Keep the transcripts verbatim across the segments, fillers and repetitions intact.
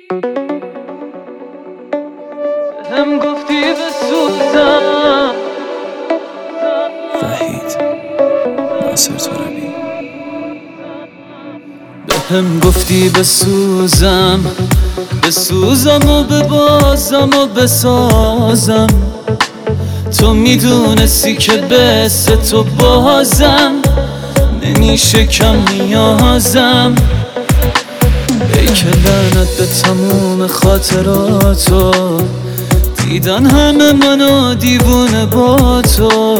هم گفتی بسوزم وحید ناصر طارمی. به هم گفتی بسوزم بسوزم و ببازم و بسازم، تو میدونستی که بس تو بازم نمیشه کم نیازم. ای که لعنت به تموم خاطراتو، دیدن همه منو دیوونه با تو،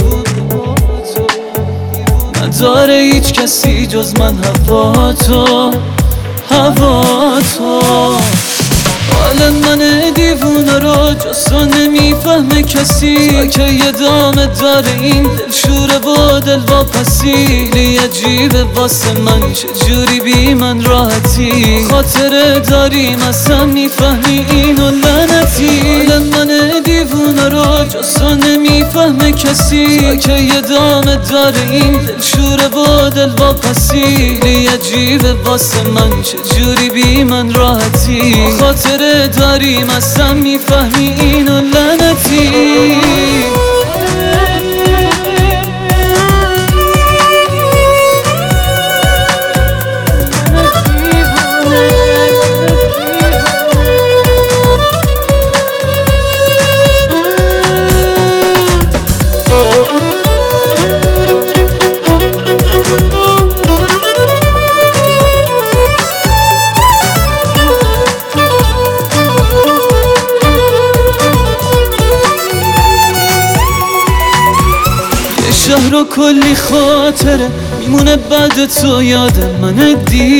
نداره هیچ کسی جز من هوا تو هوا تو. حال من دیوونه رو جز تو نمیفهمه کسی، که یه دامه داره این دلشوره و دل واپسی. عجیبه واسه من چجوری بی من راحتی، خاطره داریم اصلا میفهمی اینو لعنتی. حال من دیوونه رو جز تو نمیفهمه کسی، که یه دامه داره این دلشوره و دل واپسی. عجیبه واسه من چجوری بی من راحتی، خاطره داریم اصلا میفهمی اینو لعنتی. شهر و کلی خاطره میمونه بعد تو، یاد من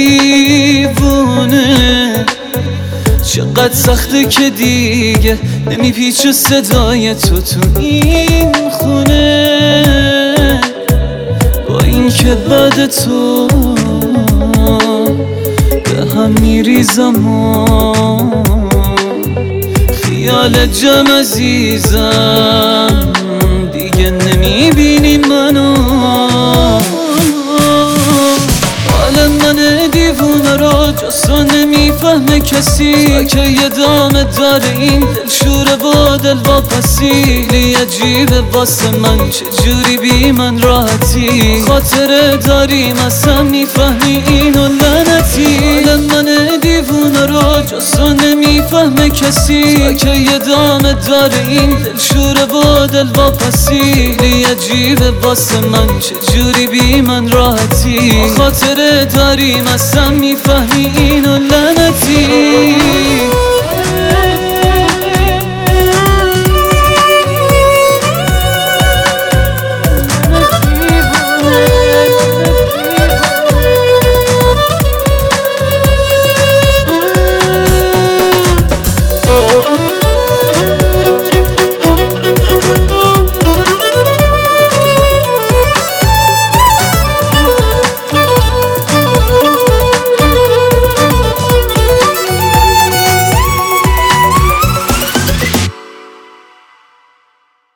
دیوونه. چقدر سخته که دیگه نمیپیچه صدای تو تو این خونه، با این که بعد تو به هم میریزم و خیال جمع عزیزم دیگه نمیبینی منو. حال من دیوونه رو جز تو نمیفهمه کسی، که یه دامه داره این دلشوره و دل واپسی. عجیبه واسه من چجوری بی من راحتی، خاطره داریم اصلا میفهمی اینو لعنتی. حال من دیوونه رو جز تو نمیفهمه کسی، که یه دامه داره این دلشوره و دل واپسی. عجیبه واسه من چجوری بی من راحتی، خاطره داریم اصلا میفهمی اینو لعنتی.